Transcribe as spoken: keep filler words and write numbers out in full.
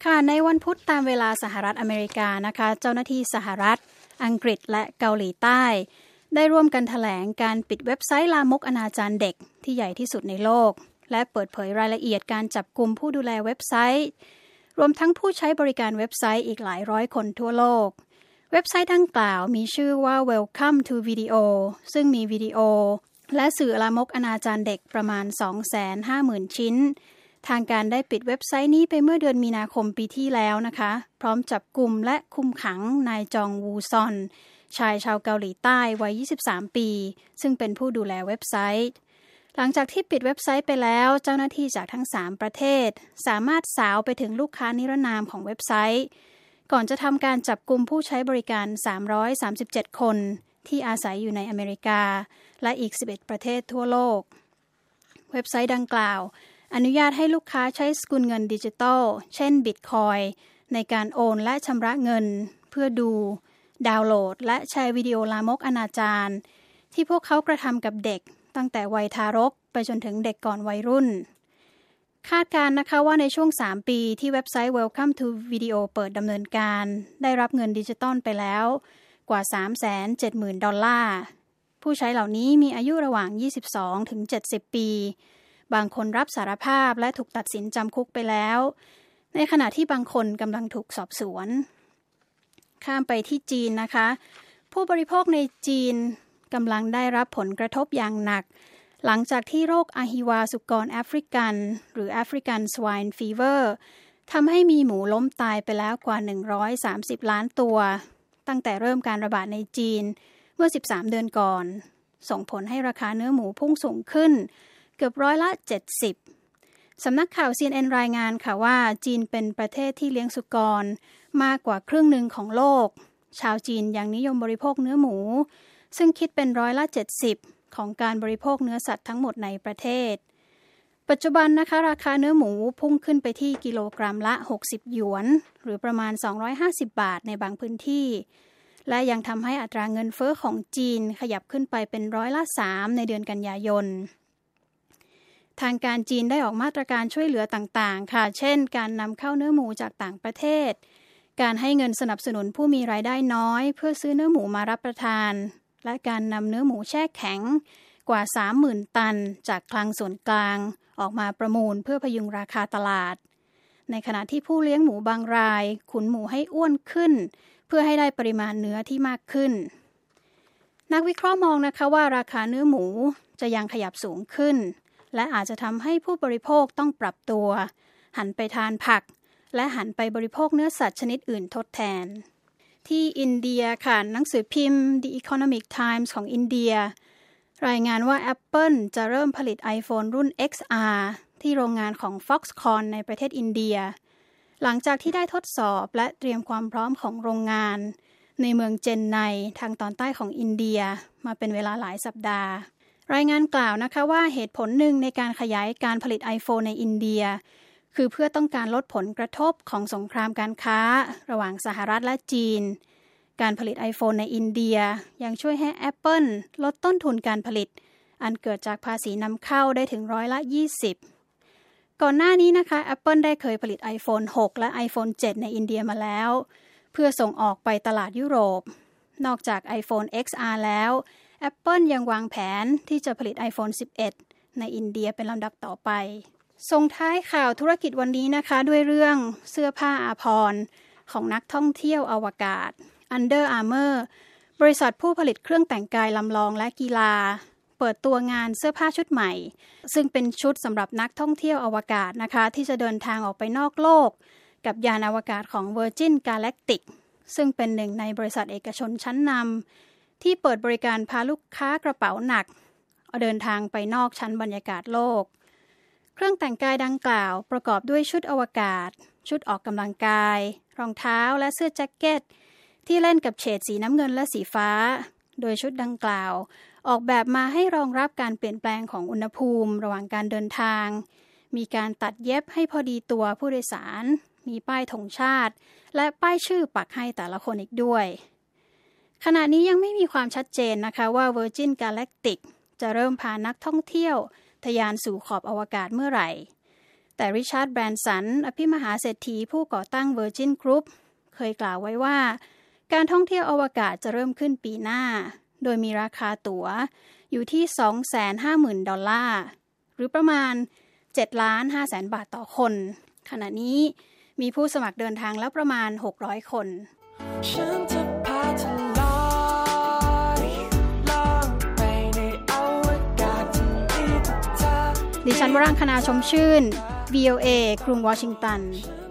ค่ะในวันพุธตามเวลาสหรัฐอเมริกานะคะเจ้าหน้าที่สหรัฐอังกฤษและเกาหลีใต้ได้ร่วมกันแถลงการปิดเว็บไซต์ลามกอนาจารเด็กที่ใหญ่ที่สุดในโลกและเปิดเผยรายละเอียดการจับกุมผู้ดูแลเว็บไซต์รวมทั้งผู้ใช้บริการเว็บไซต์อีกหลายร้อยคนทั่วโลกเว็บไซต์ดังกล่าวมีชื่อว่า Welcome to Video ซึ่งมีวิดีโอและสื่อลามกอนาจารเด็กประมาณ สองแสนห้าหมื่น ชิ้นทางการได้ปิดเว็บไซต์นี้ไปเมื่อเดือนมีนาคมปีที่แล้วนะคะพร้อมจับกุมและคุมขังนายจองวูซอนชายชาวเกาหลีใต้วัยยี่สิบสามปีซึ่งเป็นผู้ดูแลเว็บไซต์หลังจากที่ปิดเว็บไซต์ไปแล้วเจ้าหน้าที่จากทั้งสามประเทศสามารถสาวไปถึงลูกค้านิรนามของเว็บไซต์ก่อนจะทำการจับกุมผู้ใช้บริการสามร้อยสามสิบเจ็ดคนที่อาศัยอยู่ในอเมริกาและอีกสิบเอ็ดประเทศทั่วโลกเว็บไซต์ดังกล่าวอนุญาตให้ลูกค้าใช้สกุลเงินดิจิทัลเช่นบิตคอยน์ในการโอนและชำระเงินเพื่อดูดาวน์โหลดและแชร์วิดีโอลามกอนาจารที่พวกเขากระทำกับเด็กตั้งแต่วัยทารกไปจนถึงเด็กก่อนวัยรุ่นคาดการณ์นะคะว่าในช่วงสามปีที่เว็บไซต์ Welcome to Video เปิดดำเนินการได้รับเงินดิจิตอลไปแล้วกว่า สามแสนเจ็ดหมื่น ดอลลาร์ผู้ใช้เหล่านี้มีอายุระหว่าง ยี่สิบสองถึงเจ็ดสิบ ปีบางคนรับสารภาพและถูกตัดสินจำคุกไปแล้วในขณะที่บางคนกำลังถูกสอบสวนข้ามไปที่จีนนะคะผู้บริโภคในจีนกำลังได้รับผลกระทบอย่างหนักหลังจากที่โรคอะฮิวาสุกรแอฟริกันหรือแอฟริกันสไวน์ฟีเวอร์ทำให้มีหมูล้มตายไปแล้วกว่าหนึ่งร้อยสามสิบล้านตัวตั้งแต่เริ่มการระบาดในจีนเมื่อสิบสามเดือนก่อนส่งผลให้ราคาเนื้อหมูพุ่งสูงขึ้นเกือบร้อยละเจ็ดสิบสำนักข่าว ซี เอ็น เอ็น รายงานค่ะว่าจีนเป็นประเทศที่เลี้ยงสุกรมากกว่าครึ่งหนึ่งของโลกชาวจีนยังนิยมบริโภคเนื้อหมูซึ่งคิดเป็นร้อยละเจ็ดสิบของการบริโภคเนื้อสัตว์ทั้งหมดในประเทศปัจจุบันนะคะราคาเนื้อหมูพุ่งขึ้นไปที่กิโลกรัมละหกสิบหยวนหรือประมาณสองร้อยห้าสิบบาทในบางพื้นที่และยังทำให้อัตราเงินเฟ้อของจีนขยับขึ้นไปเป็นร้อยละสามในเดือนกันยายนทางการจีนได้ออกมาตรการช่วยเหลือต่างๆค่ะเช่นการนำเข้าเนื้อหมูจากต่างประเทศการให้เงินสนับสนุนผู้มีรายได้น้อยเพื่อซื้อเนื้อหมูมารับประทานและการนำเนื้อหมูแช่แข็งกว่า สามหมื่น ตันจากคลังส่วนกลางออกมาประมูลเพื่อพยุงราคาตลาดในขณะที่ผู้เลี้ยงหมูบางรายขุนหมูให้อ้วนขึ้นเพื่อให้ได้ปริมาณเนื้อที่มากขึ้นนักวิเคราะห์มองนะคะว่าราคาเนื้อหมูจะยังขยับสูงขึ้นและอาจจะทำให้ผู้บริโภคต้องปรับตัวหันไปทานผักและหันไปบริโภคเนื้อสัตว์ชนิดอื่นทดแทนที่อินเดียค่ะหนังสือพิมพ์ The Economic Times ของอินเดียรายงานว่า Apple จะเริ่มผลิต iPhone รุ่น เอ็กซ์ อาร์ ที่โรงงานของ Foxconn ในประเทศอินเดียหลังจากที่ได้ทดสอบและเตรียมความพร้อมของโรงงานในเมืองเจนไนทางตอนใต้ของอินเดียมาเป็นเวลาหลายสัปดาห์รายงานกล่าวนะคะว่าเหตุผลหนึ่งในการขยายการผลิต iPhone ในอินเดียคือเพื่อต้องการลดผลกระทบของสงครามการค้าระหว่างสหรัฐและจีนการผลิต iPhone ในอินเดียยังช่วยให้ Apple ลดต้นทุนการผลิตอันเกิดจากภาษีนำเข้าได้ถึงร้อยละยี่สิบก่อนหน้านี้นะคะ Apple ได้เคยผลิต iPhone หกและ iPhone เจ็ดในอินเดียมาแล้วเพื่อส่งออกไปตลาดยุโรปนอกจาก iPhone เอ็กซ์ อาร์ แล้ว Apple ยังวางแผนที่จะผลิต iPhone สิบเอ็ดในอินเดียเป็นลำดับต่อไปส่งท้ายข่าวธุรกิจวันนี้นะคะด้วยเรื่องเสื้อผ้าอาภรณ์ของนักท่องเที่ยวอวกาศ Under Armour บริษัทผู้ผลิตเครื่องแต่งกายลำลองและกีฬาเปิดตัวงานเสื้อผ้าชุดใหม่ซึ่งเป็นชุดสำหรับนักท่องเที่ยวอวกาศนะคะที่จะเดินทางออกไปนอกโลกกับยานอวกาศของ Virgin Galactic ซึ่งเป็นหนึ่งในบริษัทเอกชนชั้นนำที่เปิดบริการพาลูกค้ากระเป๋าหนักเดินทางไปนอกชั้นบรรยากาศโลกเครื่องแต่งกายดังกล่าวประกอบด้วยชุดอวกาศชุดออกกำลังกายรองเท้าและเสื้อแจ็คเก็ตที่เล่นกับเฉดสีน้ำเงินและสีฟ้าโดยชุดดังกล่าวออกแบบมาให้รองรับการเปลี่ยนแปลงของอุณหภูมิระหว่างการเดินทางมีการตัดเย็บให้พอดีตัวผู้โดยสารมีป้ายธงชาติและป้ายชื่อปักให้แต่ละคนอีกด้วยขณะนี้ยังไม่มีความชัดเจนนะคะว่า Virgin Galactic จะเริ่มพานักท่องเที่ยวทะยานสู่ขอบอวกาศเมื่อไหร่แต่ริชาร์ดแบรนสันอภิมหาเศรษฐีผู้ก่อตั้ง Virgin Group เคยกล่าวไว้ว่าการท่องเที่ยวอวกาศจะเริ่มขึ้นปีหน้าโดยมีราคาตั๋วอยู่ที่ สองแสนห้าหมื่น ดอลลาร์หรือประมาณ เจ็ดล้านห้าแสน บาทต่อคนขณะนี้มีผู้สมัครเดินทางแล้วประมาณหกร้อยคนฉันจะพาเธอลอยล่องไปในอวกาศที่มีแต่เธอดิฉันวรังคณาชมชื่น วี โอ เอ กรุงวอชิงตัน